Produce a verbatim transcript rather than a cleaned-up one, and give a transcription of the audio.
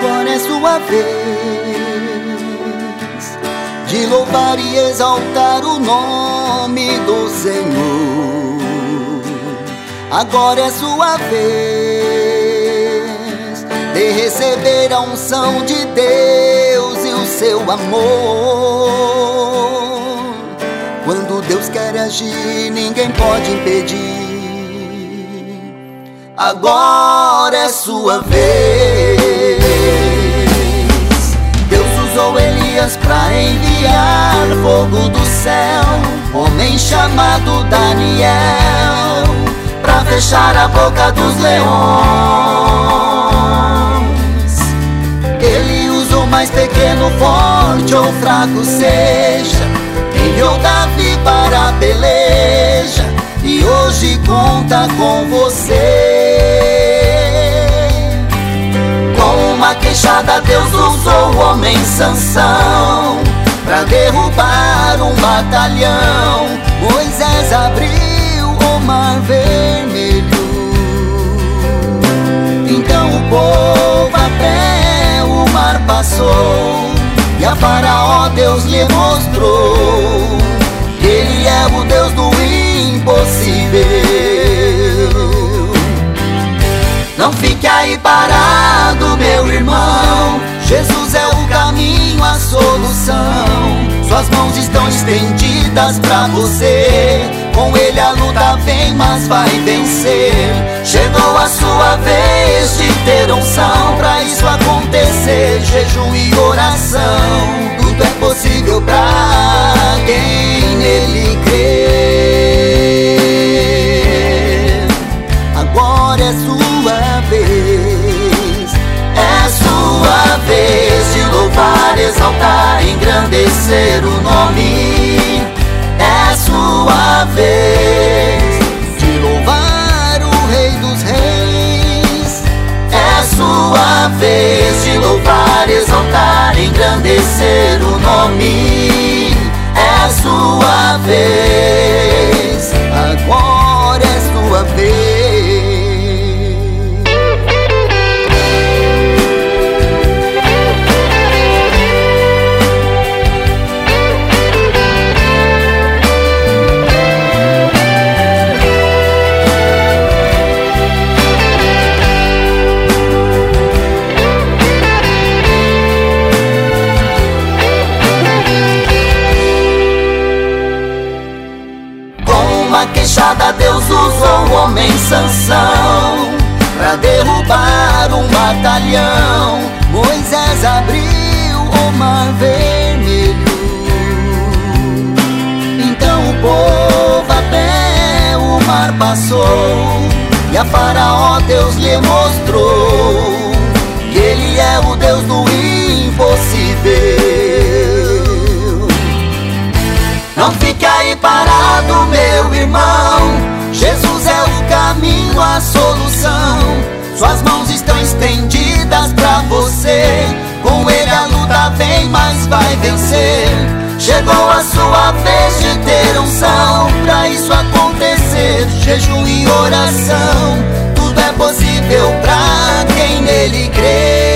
agora é sua vez de louvar e exaltar o nome do Senhor. Agora é sua vez de receber a unção de Deus e o seu amor. Quando Deus quer agir, ninguém pode impedir. Agora é sua vez. Deus usou Elias pra enviar fogo do céu, homem chamado Daniel, pra fechar a boca dos leões. Ele usou mais pequeno, forte ou fraco seja, enviou Davi para a peleja, e hoje conta com você. Com uma queixada Deus usou o homem Sansão pra derrubar um batalhão. Moisés abriu o mar vermelho, então o povo a pé o mar passou, e a Faraó Deus lhe mostrou que Ele é o Deus do impossível. Não fique aí parado, meu irmão, Jesus é o caminho, a solução. Suas mãos estão estendidas pra você, com Ele a luta vem, mas vai vencer. Chegou a sua vez de ter unção, pra isso acontecer, jejum e oração. Tudo é possível pra quem nele crê. Agora é sua vez, é sua vez de louvar, exaltar, engrandecer o nome. É sua vez de louvar o Rei dos Reis. É sua vez de louvar, exaltar, engrandecer o nome. É sua vez, agora é sua vez. Queixada Deus usou o homem Sansão pra derrubar um batalhão. Moisés abriu o mar vermelho, então o povo a pé o mar passou, e a Faraó Deus lhe mostrou que Ele é o Deus do impossível. Não fique aí parado, meu irmão, Jesus é o caminho, a solução. Suas mãos estão estendidas pra você, com Ele a luta vem, mas vai vencer. Chegou a sua vez de ter unção, pra isso acontecer, jejum e oração. Tudo é possível pra quem nele crê.